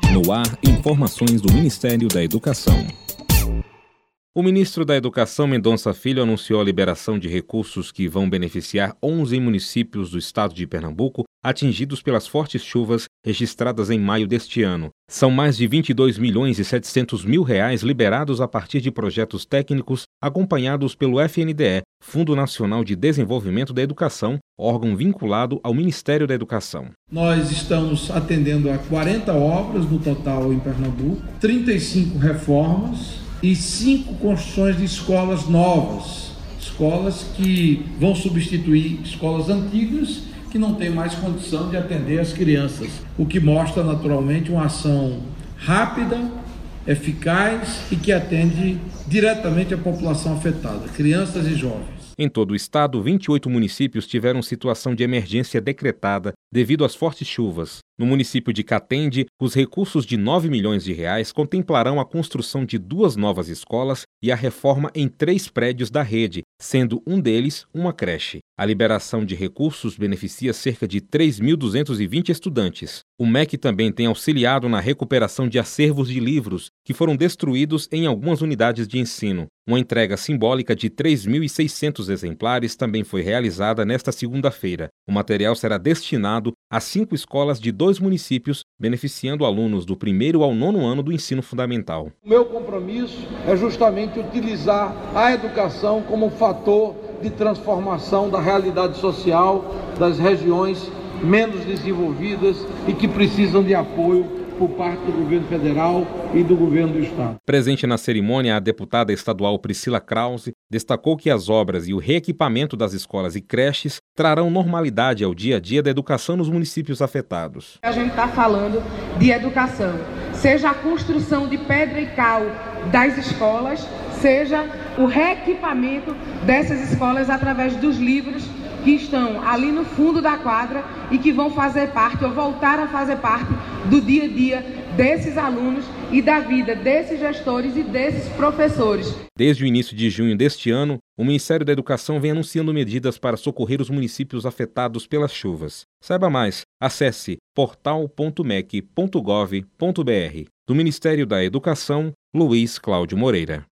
No ar, informações do Ministério da Educação. O ministro da Educação, Mendonça Filho, anunciou a liberação de recursos que vão beneficiar 11 municípios do estado de Pernambuco atingidos pelas fortes chuvas registradas em maio deste ano. São mais de R$ 22.700.000 liberados a partir de projetos técnicos acompanhados pelo FNDE, Fundo Nacional de Desenvolvimento da Educação, órgão vinculado ao Ministério da Educação. Nós estamos atendendo a 40 obras no total em Pernambuco, 35 reformas e 5 construções de escolas novas, escolas que vão substituir escolas antigas que não têm mais condição de atender as crianças, o que mostra naturalmente uma ação rápida, eficaz e que atende diretamente a população afetada, crianças e jovens. Em todo o estado, 28 municípios tiveram situação de emergência decretada devido às fortes chuvas. No município de Catende, os recursos de R$ 9 milhões contemplarão a construção de 2 novas escolas e a reforma em 3 prédios da rede, sendo um deles uma creche. A liberação de recursos beneficia cerca de 3.220 estudantes. O MEC também tem auxiliado na recuperação de acervos de livros que foram destruídos em algumas unidades de ensino. Uma entrega simbólica de 3.600 exemplares também foi realizada nesta segunda-feira. O material será destinado a 5 escolas de 2 municípios, beneficiando alunos do 1º ao 9º ano do ensino fundamental. O meu compromisso é justamente utilizar a educação como fator de transformação da realidade social das regiões menos desenvolvidas e que precisam de apoio por parte do governo federal e do governo do estado. Presente na cerimônia, a deputada estadual Priscila Krause destacou que as obras e o reequipamento das escolas e creches trarão normalidade ao dia a dia da educação nos municípios afetados. A gente está falando de educação, seja a construção de pedra e cal das escolas, seja o reequipamento dessas escolas através dos livros que estão ali no fundo da quadra e que vão fazer parte ou voltar a fazer parte do dia a dia desses alunos e da vida desses gestores e desses professores. Desde o início de junho deste ano, o Ministério da Educação vem anunciando medidas para socorrer os municípios afetados pelas chuvas. Saiba mais, acesse portal.mec.gov.br. Do Ministério da Educação, Luiz Cláudio Moreira.